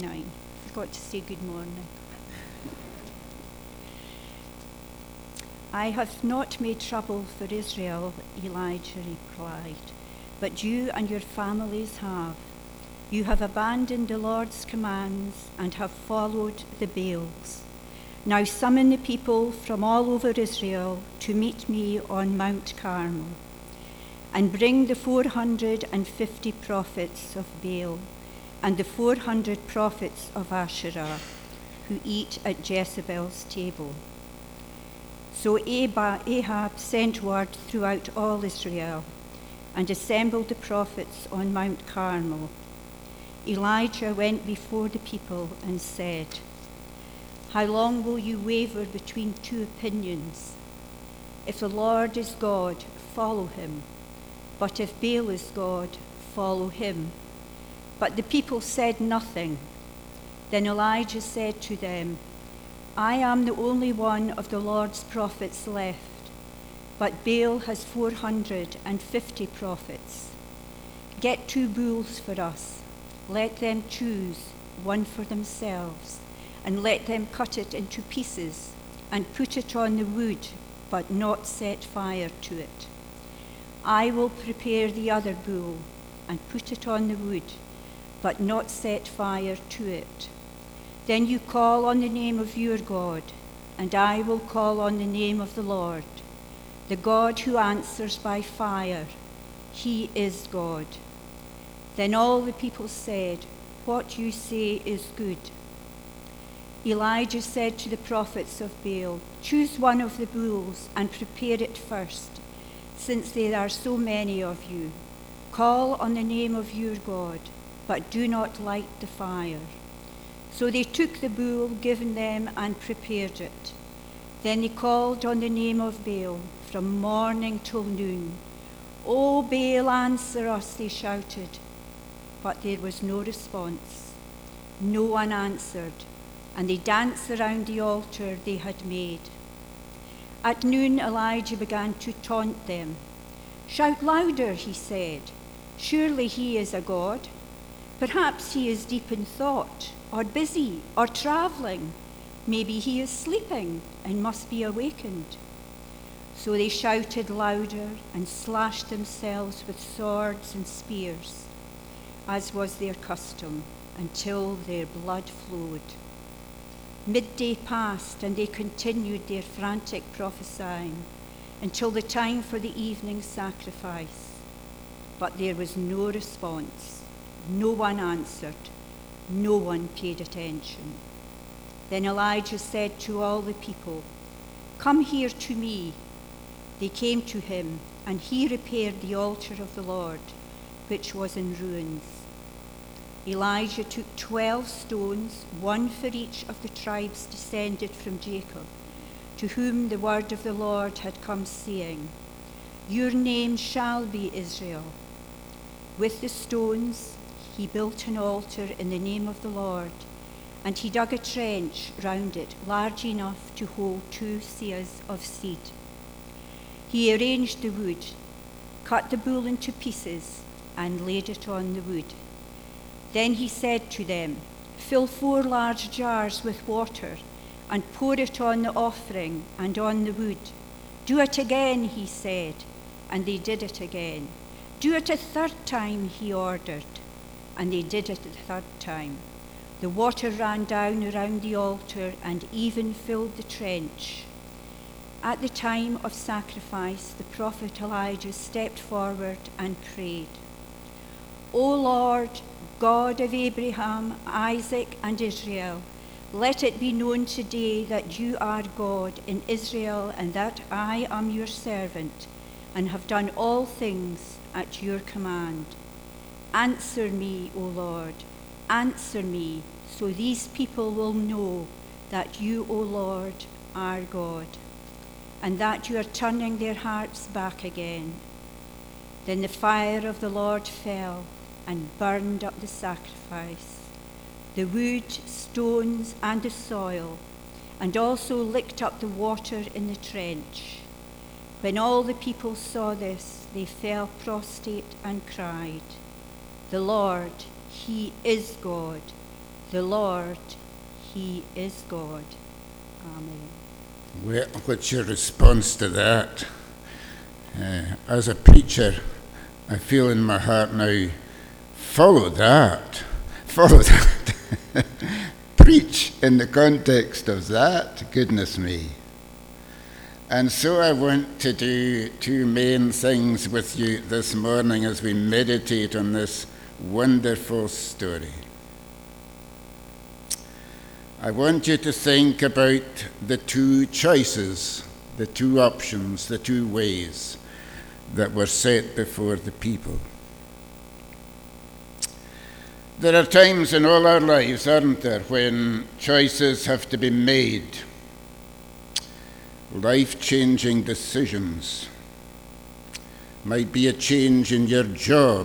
9. Forgot to say good morning. I have not made trouble for Israel, Elijah replied, but you and your families have. You have abandoned the Lord's commands and have followed the Baals. Now summon the people from all over Israel to meet me on Mount Carmel, and bring the 450 prophets of Baal and the 400 prophets of Asherah, who eat at Jezebel's table. So Ahab sent word throughout all Israel and assembled the prophets on Mount Carmel. Elijah went before the people and said, "How long will you waver between two opinions? If the Lord is God, follow him. But if Baal is God, follow him." But the people said nothing. Then Elijah said to them, "I am the only one of the Lord's prophets left, but Baal has 450 prophets. Get 2 bulls for us. Let them choose one for themselves, and let them cut it into pieces and put it on the wood, but not set fire to it. I will prepare the other bull and put it on the wood, but not set fire to it. Then you call on the name of your God, and I will call on the name of the Lord, the God who answers by fire. He is God." Then all the people said, "What you say is good." Elijah said to the prophets of Baal, "Choose one of the bulls and prepare it first, since there are so many of you. Call on the name of your God, but do not light the fire." So they took the bull given them and prepared it. Then they called on the name of Baal from morning till noon. "O Baal, answer us," they shouted. But there was no response. No one answered, and they danced around the altar they had made. At noon, Elijah began to taunt them. "Shout louder," he said. "Surely he is a god. Perhaps he is deep in thought, or busy, or traveling. Maybe he is sleeping and must be awakened." So they shouted louder and slashed themselves with swords and spears, as was their custom, until their blood flowed. Midday passed, and they continued their frantic prophesying until the time for the evening sacrifice. But there was no response. No one answered. No one paid attention. Then Elijah said to all the people, "Come here to me." They came to him, and he repaired the altar of the Lord, which was in ruins. Elijah took 12 stones, one for each of the tribes descended from Jacob, to whom the word of the Lord had come, saying, "Your name shall be Israel." With the stones he built an altar in the name of the Lord, and he dug a trench round it large enough to hold 2 seahs of seed. He arranged the wood, cut the bull into pieces, and laid it on the wood. Then he said to them, "Fill 4 large jars with water and pour it on the offering and on the wood." "Do it again," he said, and they did it again. "Do it a 3rd time," he ordered, and they did it a 3rd time. The water ran down around the altar and even filled the trench. At the time of sacrifice, the prophet Elijah stepped forward and prayed, "O Lord, God of Abraham, Isaac, and Israel, let it be known today that you are God in Israel and that I am your servant and have done all things at your command. Answer me, O Lord, answer me, so these people will know that you, O Lord, are God, and that you are turning their hearts back again." Then the fire of the Lord fell and burned up the sacrifice, the wood, stones, and the soil, and also licked up the water in the trench. When all the people saw this, they fell prostrate and cried, "The Lord, he is God. The Lord, he is God. Amen. Well, what's your response to that? As a preacher, I feel in my heart now, follow that. Follow that. Preach in the context of that, goodness me. And so I want to do two main things with you this morning as we meditate on this wonderful story. I want you to think about the two choices, the two options, the two ways that were set before the people. There are times in all our lives, aren't there, when choices have to be made, life-changing decisions. Might be a change in your job,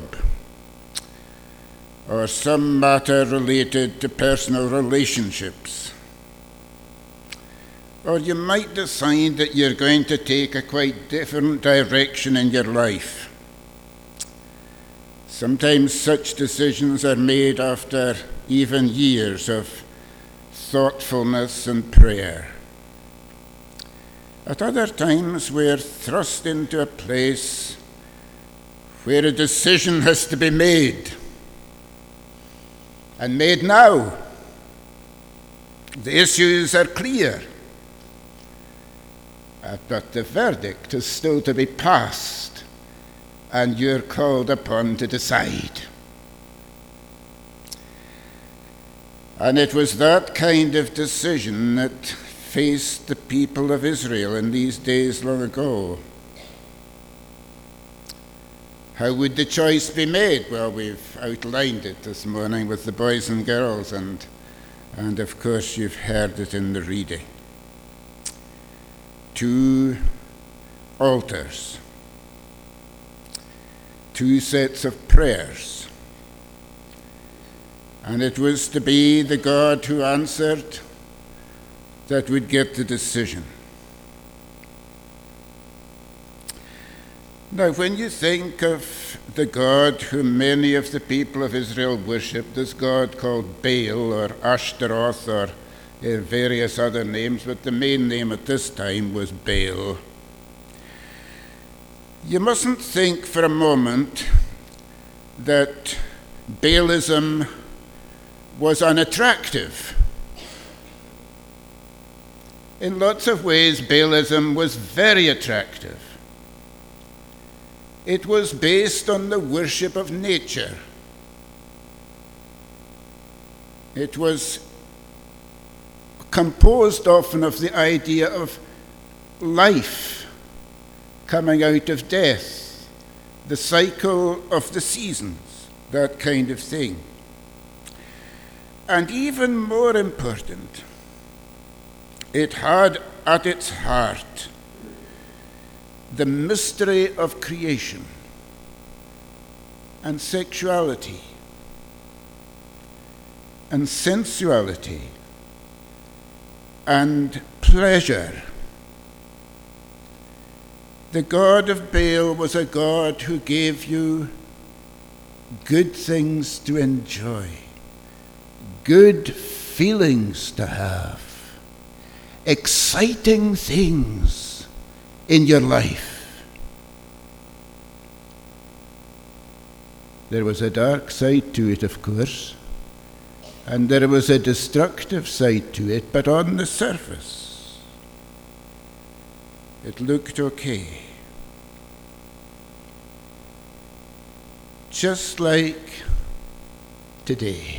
or some matter related to personal relationships. Or you might decide that you're going to take a quite different direction in your life. Sometimes such decisions are made after even years of thoughtfulness and prayer. At other times, we're thrust into a place where a decision has to be made, and made now. The issues are clear, but the verdict is still to be passed, and you're called upon to decide. And it was that kind of decision that faced the people of Israel in these days long ago. How would the choice be made? Well, we've outlined it this morning with the boys and girls, and of course you've heard it in the reading. Two altars, two sets of prayers, and it was to be the God who answered that would get the decision. Now, when you think of the God whom many of the people of Israel worshipped, this God called Baal or Ashtaroth or various other names, but the main name at this time was Baal, you mustn't think for a moment that Baalism was unattractive. In lots of ways, Baalism was very attractive. It was based on the worship of nature. It was composed often of the idea of life coming out of death, the cycle of the seasons, that kind of thing. And even more important, it had at its heart the mystery of creation and sexuality and sensuality and pleasure. The God of Baal was a God who gave you good things to enjoy, good feelings to have, exciting things in your life. There was a dark side to it, of course, and there was a destructive side to it, but on the surface, it looked okay. Just like today.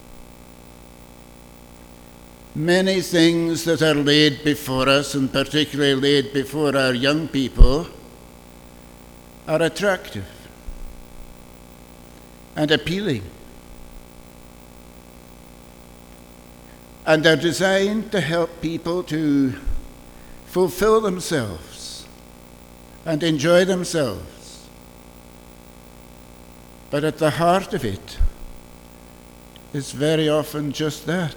Many things that are laid before us, and particularly laid before our young people, are attractive and appealing, and are designed to help people to fulfill themselves and enjoy themselves. But at the heart of it is very often just that.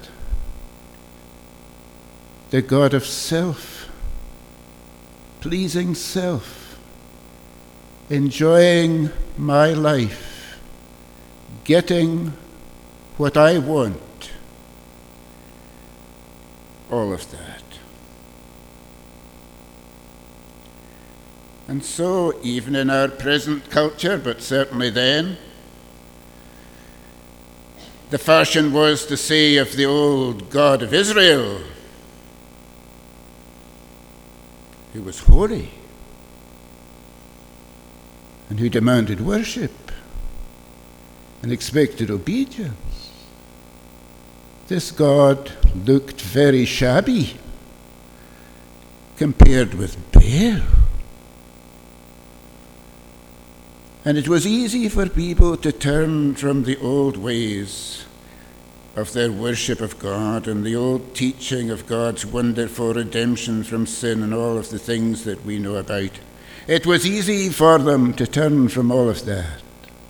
The God of self, pleasing self, enjoying my life, getting what I want all of that. And so, even in our present culture, but certainly then, the fashion was to say of the old God of Israel, who was holy and who demanded worship and expected obedience, this God looked very shabby compared with Baal. And it was easy for people to turn from the old ways of their worship of God and the old teaching of God's wonderful redemption from sin and all of the things that we know about. It was easy for them to turn from all of that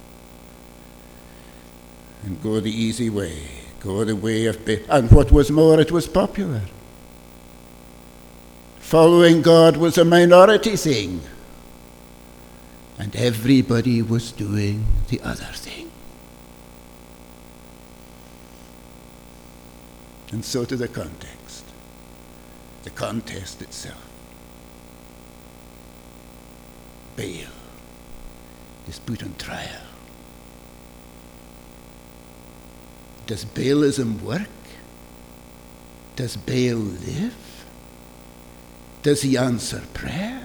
and go the easy way, go the way of Baal. And what was more, it was popular. Following God was a minority thing, and everybody was doing the other thing. And so to the context, the contest itself. Baal is put on trial. Does Baalism work? Does Baal live? Does he answer prayer?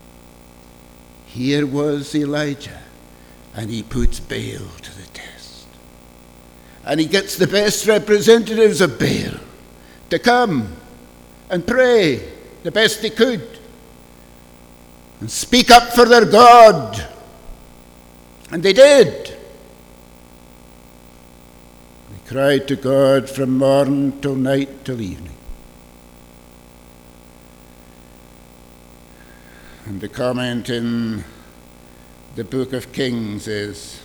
Here was Elijah, and he puts Baal to the test. And he gets the best representatives of Baal to come and pray the best they could and speak up for their God. And they did. They cried to God from morn till night till evening. And the comment in the book of Kings is,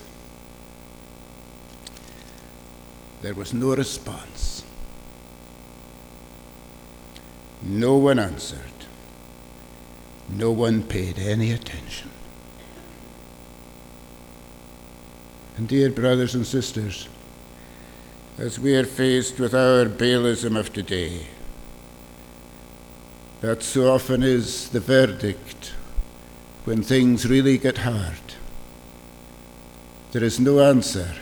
there was no response. No one answered. No one paid any attention. And dear brothers and sisters, as we are faced with our Baalism of today, that so often is the verdict when things really get hard. There is no answer.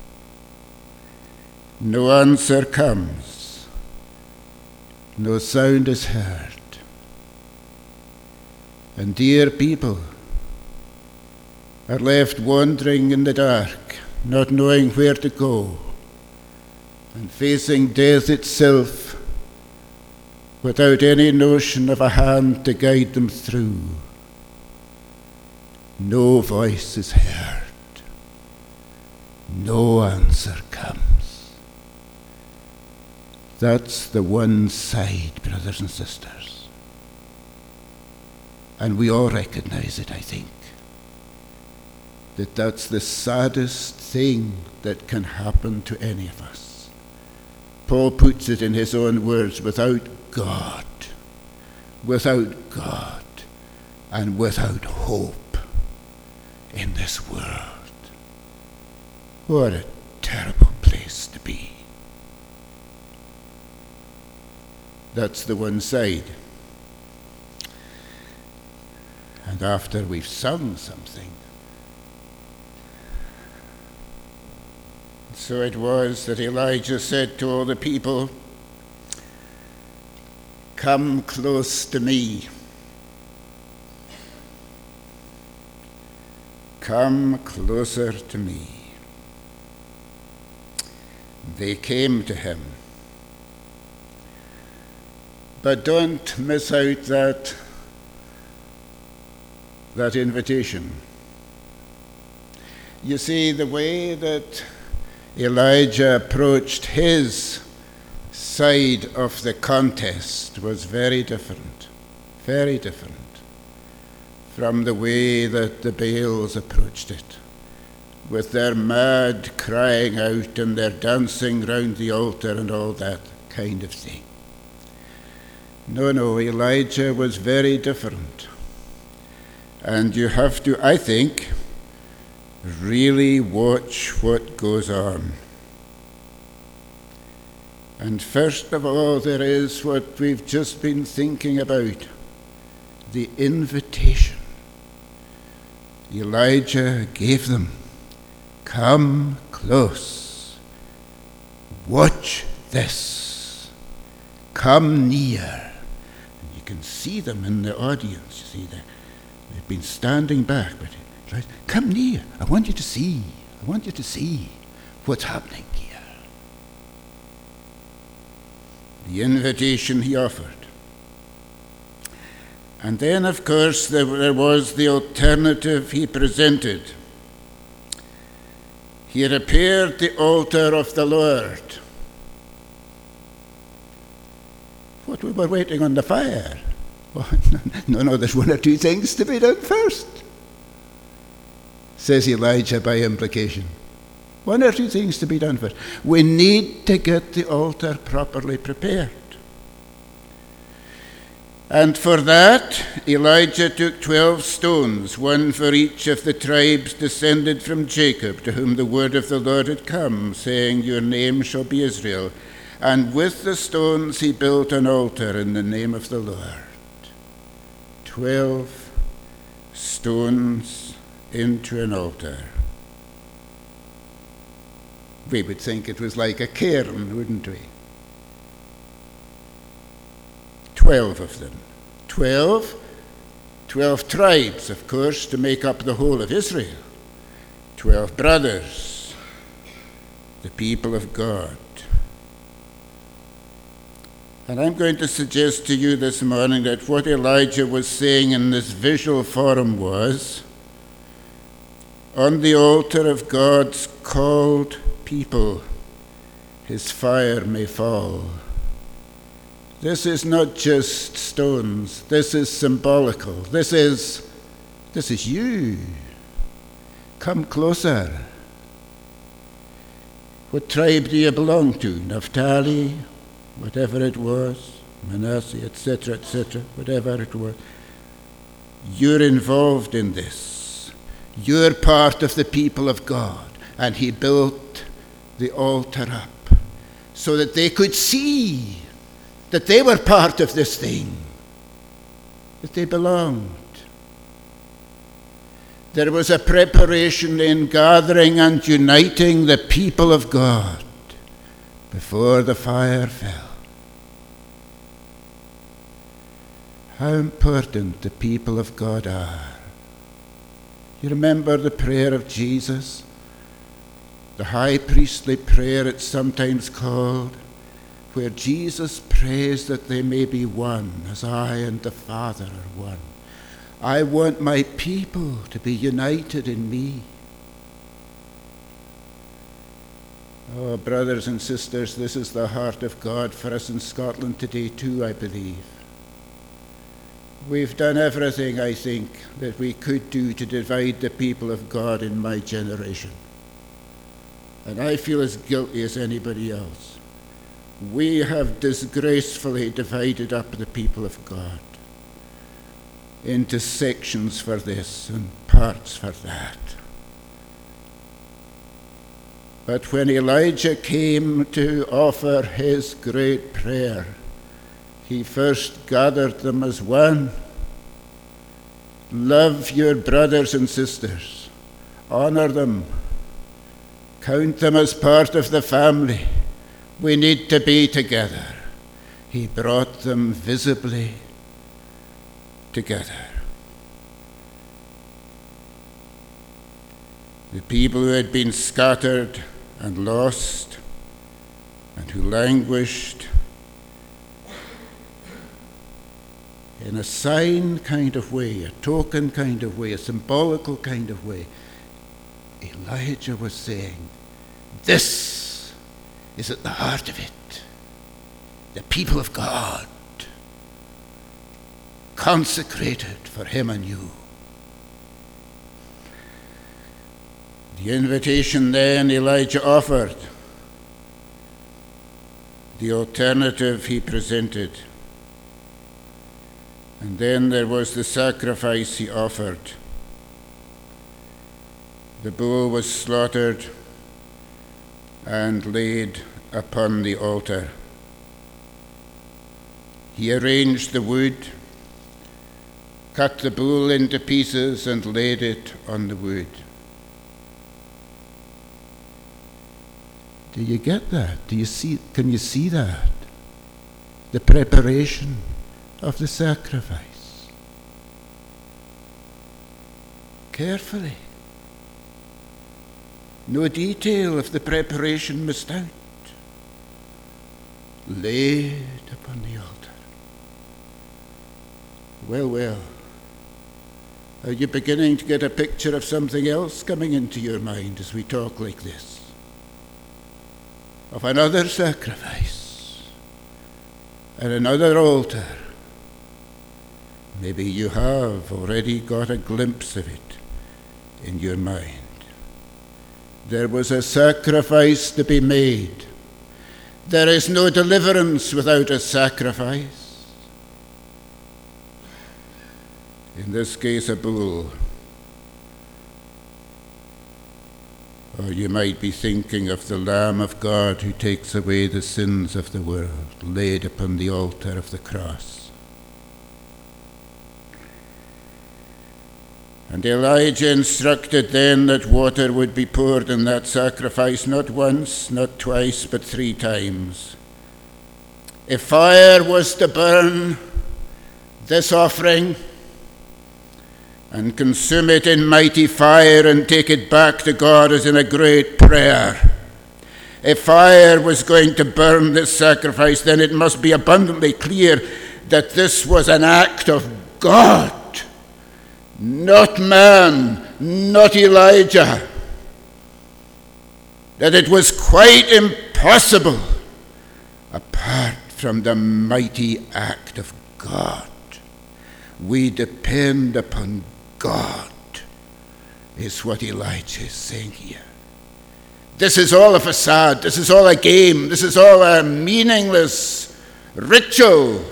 No answer comes. No sound is heard. And dear people are left wandering in the dark, not knowing where to go, and facing death itself without any notion of a hand to guide them through. No voice is heard. No answer comes. That's the one side, brothers and sisters. And we all recognize it, I think. That's the saddest thing that can happen to any of us. Paul puts it in his own words, without God, and without hope in this world. What a terrible place to be. That's the one side. And after we've sung something, so it was that Elijah said to all the people, "Come close to me. Come closer to me." They came to him. But don't miss out that invitation. You see, the way that Elijah approached his side of the contest was very different from the way that the Baals approached it, with their mad crying out and their dancing round the altar and all that kind of thing. No, Elijah was very different. And you have to, I think, really watch what goes on. And first of all, there is what we've just been thinking about, the invitation. Elijah gave them, come close, watch this, come near. And you can see them in the audience, you see, they've been standing back, but right, come near, I want you to see what's happening here. The invitation he offered. And then, of course, there was the alternative he presented. He repaired the altar of the Lord. What, we were waiting on the fire? Oh, no, there's one or two things to be done first, says Elijah by implication. One or two things to be done first. We need to get the altar properly prepared. And for that, Elijah took 12 stones, one for each of the tribes descended from Jacob, to whom the word of the Lord had come, saying, your name shall be Israel. And with the stones he built an altar in the name of the Lord. 12 stones into an altar. We would think it was like a cairn, wouldn't we? 12 of them. 12 tribes, of course, to make up the whole of Israel. 12 brothers, the people of God. And I'm going to suggest to you this morning that what Elijah was saying in this visual form was, on the altar of God's called people, his fire may fall. This is not just stones. This is symbolical. This is you. Come closer. What tribe do you belong to? Naphtali, whatever it was, Manasseh, etc., whatever it was. You're involved in this. You're part of the people of God. And he built the altar up so that they could see that they were part of this thing, that they belonged. There was a preparation in gathering and uniting the people of God before the fire fell. How important the people of God are. You remember the prayer of Jesus? The high priestly prayer it's sometimes called, where Jesus prays that they may be one, as I and the Father are one. I want my people to be united in me. Oh, brothers and sisters, this is the heart of God for us in Scotland today too, I believe. We've done everything, I think, that we could do to divide the people of God in my generation. And I feel as guilty as anybody else. We have disgracefully divided up the people of God into sections for this and parts for that. But when Elijah came to offer his great prayer, he first gathered them as one. Love your brothers and sisters. Honor them. Count them as part of the family. We need to be together. He brought them visibly together. The people who had been scattered and lost and who languished in a sign kind of way, a token kind of way, a symbolical kind of way, Elijah was saying, this is at the heart of it. The people of God, consecrated for him and you. The invitation then Elijah offered, the alternative he presented, and then there was the sacrifice he offered. The bull was slaughtered and laid upon the altar. he arranged the wood, cut the bull into pieces, and laid it on the wood. Do you get that? Can you see that? The preparation of the sacrifice. Carefully. No detail of the preparation missed out. Laid upon the altar. Well. Are you beginning to get a picture of something else coming into your mind as we talk like this? Of another sacrifice and another altar. Maybe you have already got a glimpse of it in your mind. There was a sacrifice to be made. There is no deliverance without a sacrifice. In this case, a bull. Or you might be thinking of the Lamb of God who takes away the sins of the world, laid upon the altar of the cross. And Elijah instructed then that water would be poured in that sacrifice, not once, not twice, but 3 times. If fire was to burn this offering and consume it in mighty fire and take it back to God as in a great prayer, if fire was going to burn this sacrifice, then it must be abundantly clear that this was an act of God. Not man, not Elijah. That it was quite impossible apart from the mighty act of God. We depend upon God, is what Elijah is saying here. This is all a facade. This is all a game. This is all a meaningless ritual.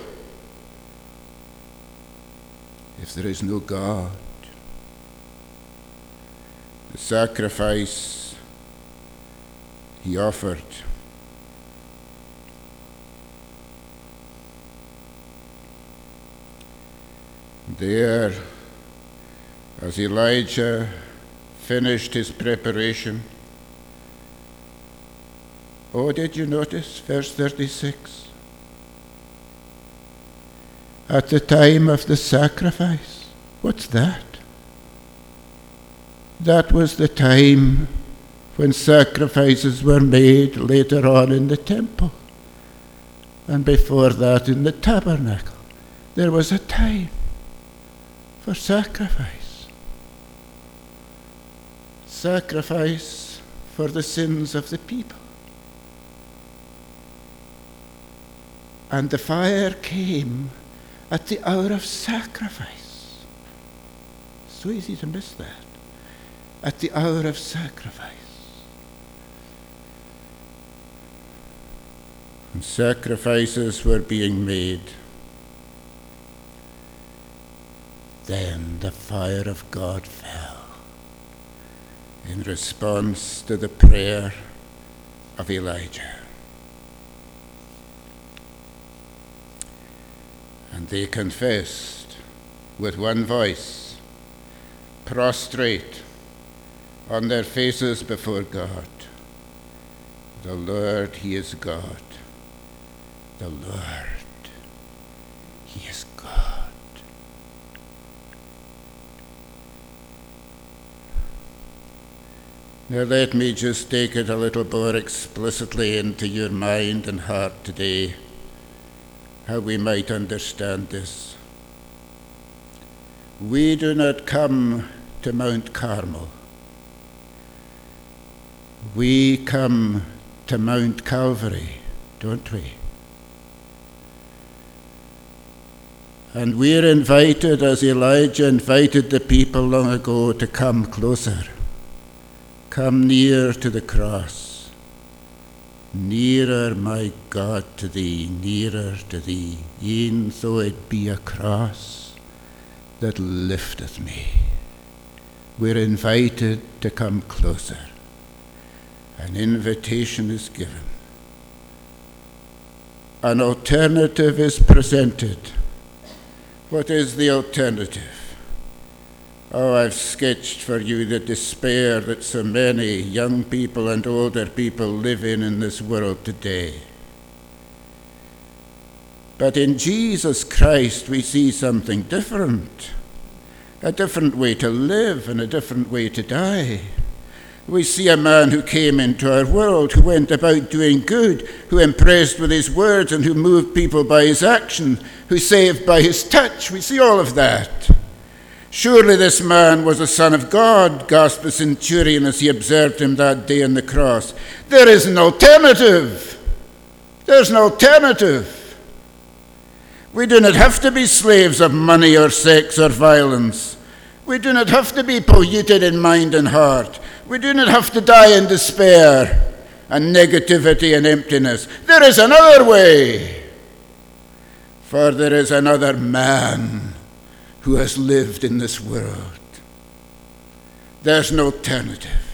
If there is no God, the sacrifice he offered there, as Elijah finished his preparation. Oh, did you notice verse 36? At the time of the sacrifice. What's that? That was the time when sacrifices were made later on in the temple. And before that in the tabernacle. There was a time for sacrifice. Sacrifice for the sins of the people. And the fire came at the hour of sacrifice. So easy to miss that. At the hour of sacrifice. And sacrifices were being made. Then the fire of God fell in response to the prayer of Elijah. And they confessed with one voice, prostrate on their faces before God, the Lord, He is God. The Lord, He is God. Now let me just take it a little more explicitly into your mind and heart today, how we might understand this. We do not come to Mount Carmel. We come to Mount Calvary, don't we? And we're invited, as Elijah invited the people long ago, to come closer. Come near to the cross. Nearer, my God, to thee, nearer to thee, e'en though it be a cross that lifteth me. We're invited to come closer. An invitation is given. an alternative is presented. What is the alternative? Oh, I've sketched for you the despair that so many young people and older people live in this world today. But in Jesus Christ we see something different, a different way to live and a different way to die. We see a man who came into our world, who went about doing good, who impressed with his words and who moved people by his action, who saved by his touch. We see all of that. Surely this man was a son of God, gasped the centurion as he observed him that day on the cross. There is an alternative. There's an alternative. We do not have to be slaves of money or sex or violence. We do not have to be polluted in mind and heart. We do not have to die in despair and negativity and emptiness. There is another way. For there is another man who has lived in this world. There's no alternative.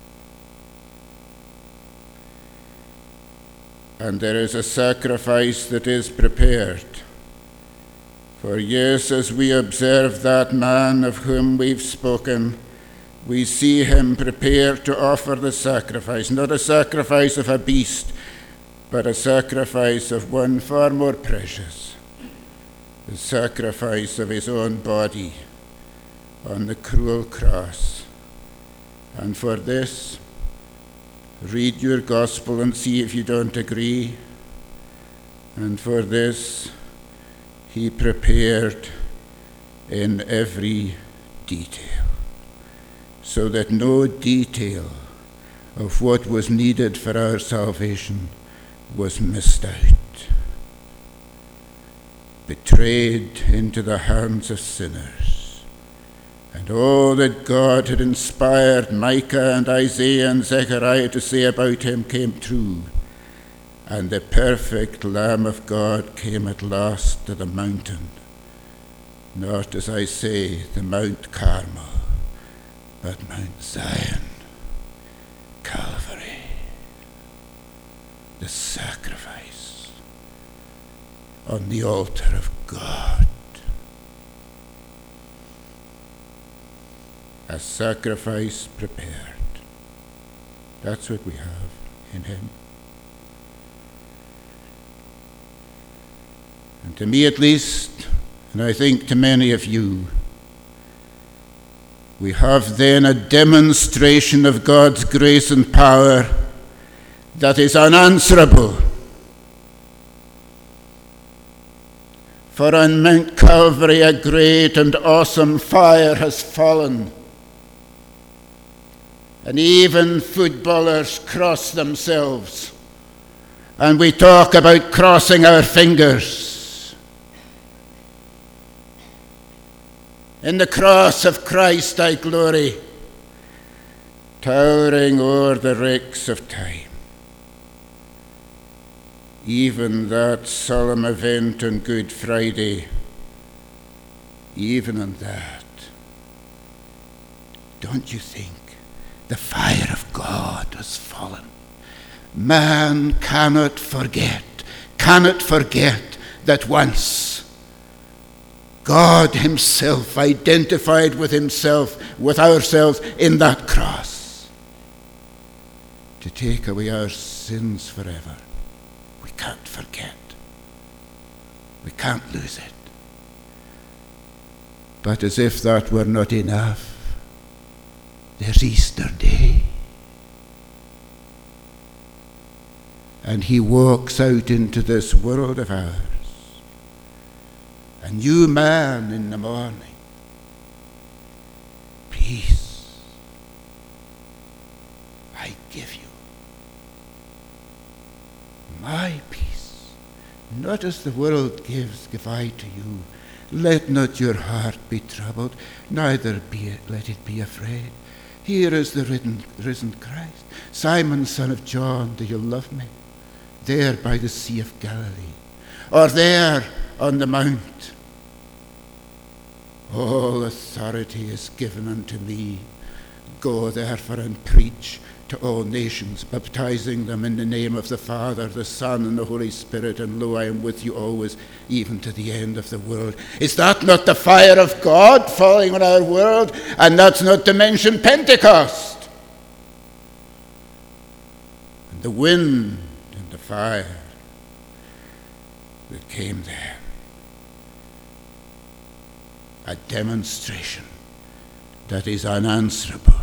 And there is a sacrifice that is prepared. For yes, as we observe that man of whom we've spoken, we see him prepared to offer the sacrifice, not a sacrifice of a beast, but a sacrifice of one far more precious, the sacrifice of his own body on the cruel cross. And for this, read your gospel and see if you don't agree. And for this, he prepared in every detail, so that no detail of what was needed for our salvation was missed out. Betrayed into the hands of sinners, and all that God had inspired Micah and Isaiah and Zechariah to say about him came true, and the perfect Lamb of God came at last to the mountain, not, as I say, the Mount Carmel, but Mount Zion, Calvary, the sacrifice on the altar of God. A sacrifice prepared. That's what we have in him. And to me at least, and I think to many of you, we have then a demonstration of God's grace and power that is unanswerable. For on Mount Calvary a great and awesome fire has fallen, and even footballers cross themselves, and we talk about crossing our fingers. In the cross of Christ I glory, towering o'er the wrecks of time. Even that solemn event on Good Friday, even on that, don't you think the fire of God has fallen? Man cannot forget that once God himself identified with himself, with ourselves in that cross to take away our sins forever. We can't forget. We can't lose it. But as if that were not enough, there's Easter Day. And he walks out into this world of ours. A new man in the morning. Peace I give you. My peace, not as the world gives, give I to you. Let not your heart be troubled, neither let it be afraid. Here is the risen Christ. Simon, son of John, do you love me? There by the Sea of Galilee, or there on the mount. All authority is given unto me. Go therefore and preach to all nations, baptizing them in the name of the Father, the Son, and the Holy Spirit, and lo, I am with you always, even to the end of the world. Is that not the fire of God falling on our world? And that's not to mention Pentecost. And the wind and the fire that came there. A demonstration that is unanswerable.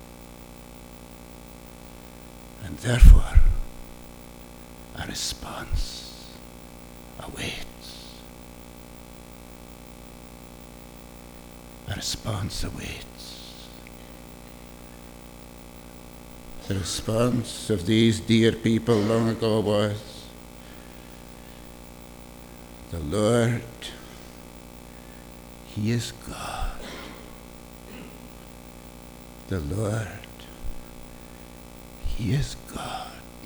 And therefore, a response awaits. A response awaits. The response of these dear people long ago was, the Lord, He is God. The Lord, He is God.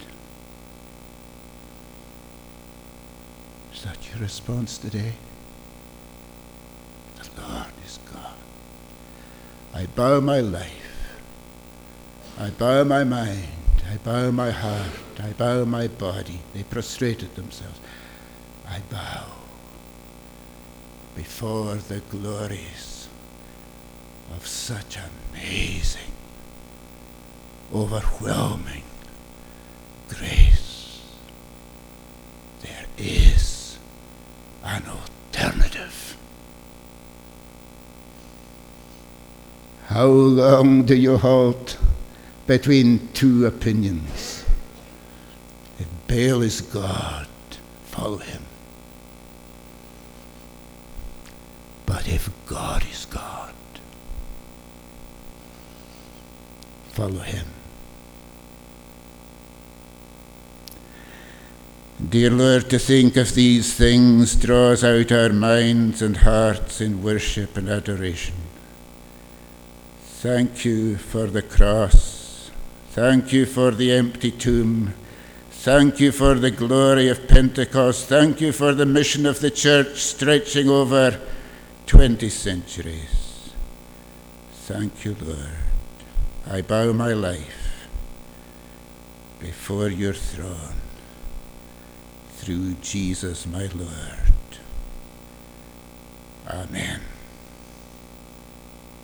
Is that your response today? The Lord is God. I bow my life. I bow my mind. I bow my heart. I bow my body. They prostrated themselves. I bow before the glories of such amazing, overwhelming grace. There is an alternative. How long do you halt between two opinions? If Baal is God, follow him. But if God is God, follow him. Dear Lord, to think of these things draws out our minds and hearts in worship and adoration. Thank you for the cross. Thank you for the empty tomb. Thank you for the glory of Pentecost. Thank you for the mission of the church stretching over 20 centuries. Thank you, Lord. I bow my life before your throne through Jesus my Lord. Amen.